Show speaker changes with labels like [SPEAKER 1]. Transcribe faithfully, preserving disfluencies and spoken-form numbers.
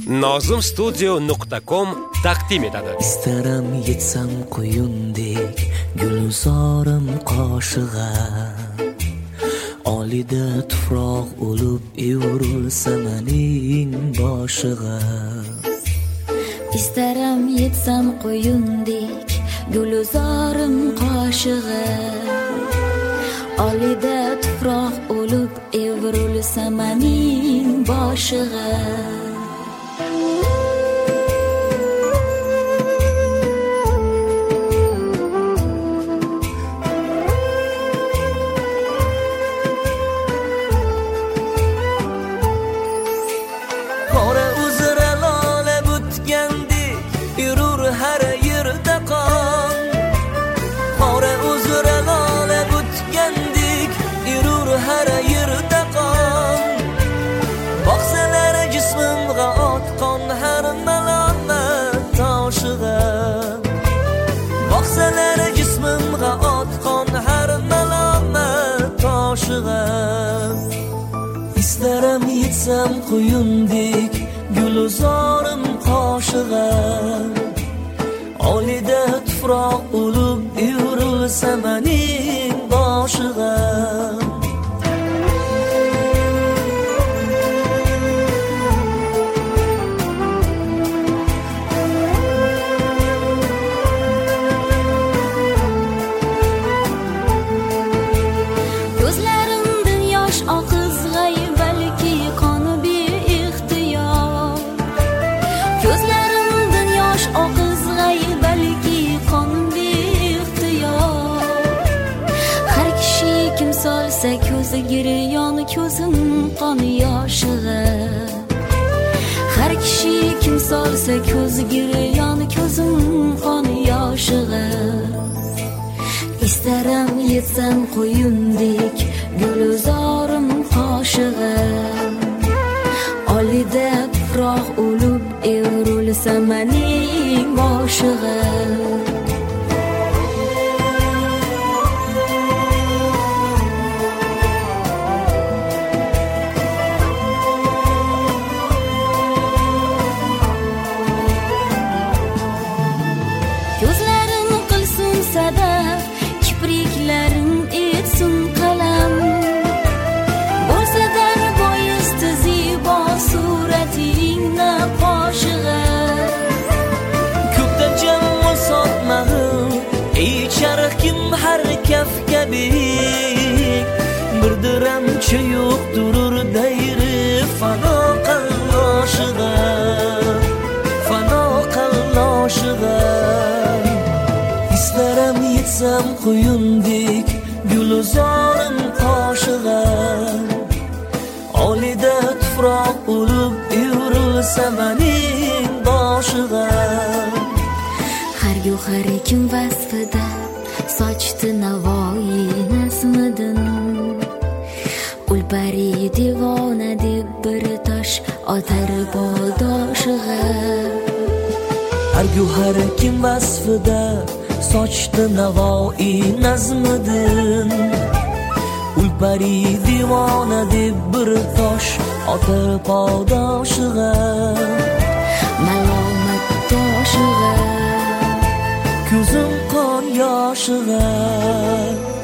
[SPEAKER 1] nozim studio nuqta com taqdim etadi.
[SPEAKER 2] Istaram yetsam quyundek gulzorim qoshig'a, olida tuproq o'lib evrilsa mening boshig'a.
[SPEAKER 3] Istaram yetsam quyundek gulzorim qoshig'a, olida tuproq o'lib evrilsa mening boshig'a.
[SPEAKER 2] Istaram yetsam quyundek gulzorim qoshig'a, olida tuproq o'lib evrilsa mening boshig'a. Ko'zi giryon ko'zim qon yoshig'a, har kishi kim solsa ko'zi giryon ko'zim qon yoshig'a. Istaram yetsam quyundek gulzorim qoshig'a, olida tuproq o'lib evrilsa mening boshig'a. Bir diramchi yo'q durur dayri fano qilloshig'a, fano qilloshig'a. Istaram yetsam quyundek gulzorim qoshig'a, olida tuproq o'lib evrilsa mening boshig'a.
[SPEAKER 3] Har go'har kim vasfida sochdi Navoiy nazmidan, ulbari divona deb bir tosh otar boldoshiga.
[SPEAKER 2] Har go'har kim vasfida sochdi Navoiy nazmidan, ulbari divona deb bir tosh otar boldoshiga.
[SPEAKER 3] Malomat toshiga,
[SPEAKER 2] ko'zim qon yoshig'a.